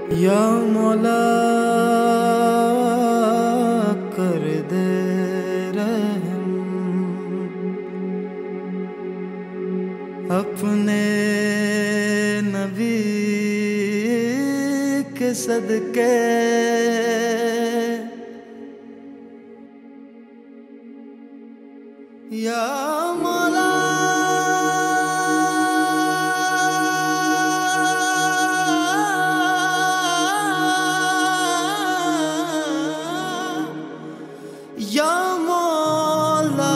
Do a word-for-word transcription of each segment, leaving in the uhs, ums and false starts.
या मौला कर दे रहम अपने नबी के सदके। या मौला या मौला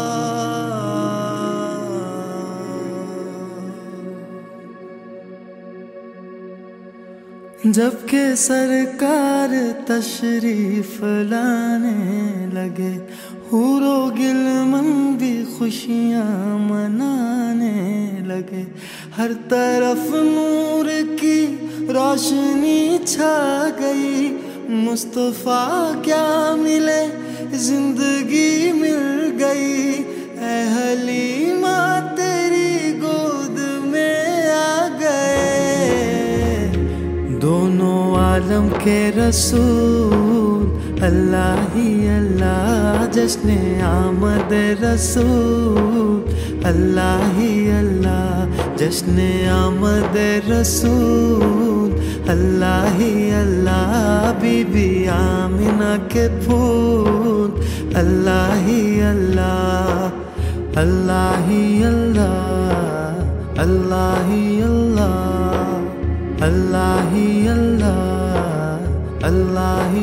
जबकि सरकार तशरीफ लाने लगे, हूरो गिलमन भी खुशियाँ मनाने लगे। हर तरफ नूर की रोशनी छा गई, मुस्तफा क्या मिले जिंदगी मिल गई। ऐ हलीमा तेरी गोद में आ गए दोनों आलम के रसूल। अल्लाह ही अल्लाह जश्न आमद रसूल। अल्लाह ही अल्लाह जश्न आमद रसूल। अल्लाह ही अल्लाह बीबी आमिना के फूल। अल्लाह ही अल्लाह अल्लाह ही अल्लाह अल्लाह ही अल्लाह अल्लाह ही अल्लाह अल्लाह ही